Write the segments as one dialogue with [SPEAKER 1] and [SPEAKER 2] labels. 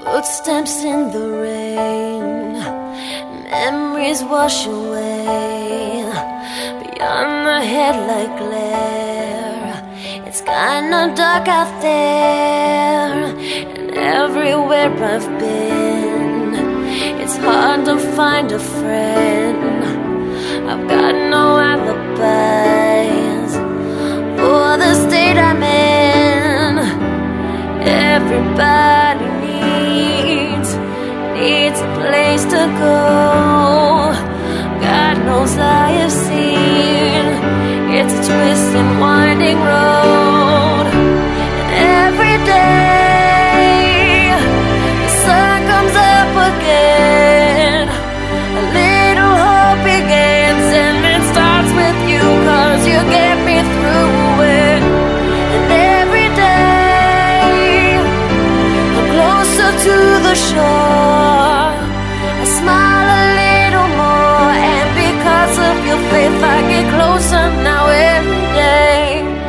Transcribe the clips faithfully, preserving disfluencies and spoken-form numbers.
[SPEAKER 1] Footsteps in the rain, memories wash away. Beyond the headlight glare, it's kinda dark out there. And everywhere I've been, it's hard to find a friend. I've got no alibis for the state I'm in. Everybody needs, needs a place to go. God knows I have seen, it's a twisting, winding road. And every day the sun comes up again, a little hope begins, and it starts with you, 'cause you get me through it. And every day I'm closer to the shore, I smile a little more, and because of your faith I get closer now every day.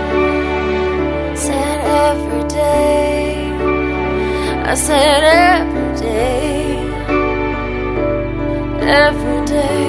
[SPEAKER 1] Said every day, I said every day, every day.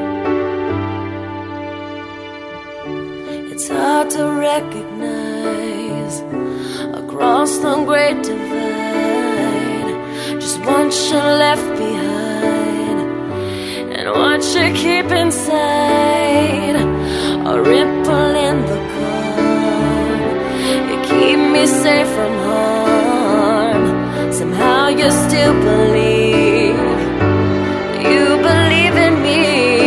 [SPEAKER 1] It's hard to recognize across the great divide just what you left behind and what you keep inside. A ripple in the calm, you keep me safe from harm. Somehow you still believe, you believe in me.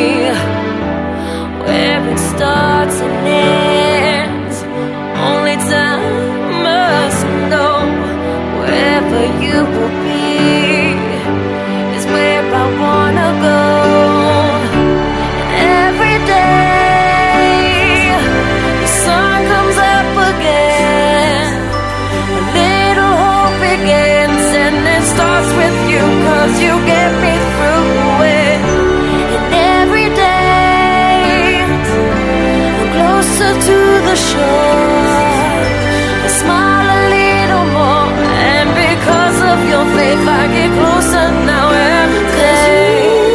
[SPEAKER 1] Where it starts and ends, only time must know. Wherever you will be is where I wanna go. And every day the sun comes up again, a little hope begins, and it starts with you, 'cause you get me through it. And every day I'm closer to the shore, I smile a little more, and because of your faith I get closer now every day.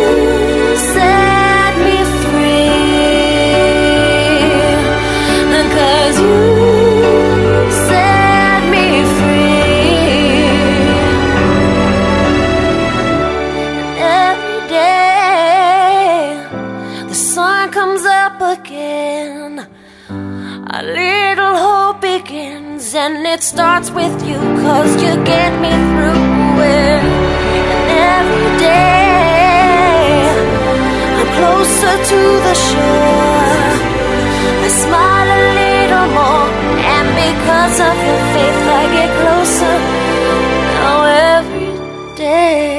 [SPEAKER 1] Set me free, and 'cause you set me free. And every day the sun comes up again, a little hope begins, and it starts with you, 'cause you get me through it. And every day I'm closer to the shore, I smile a little more, and because of your faith I get closer now every day.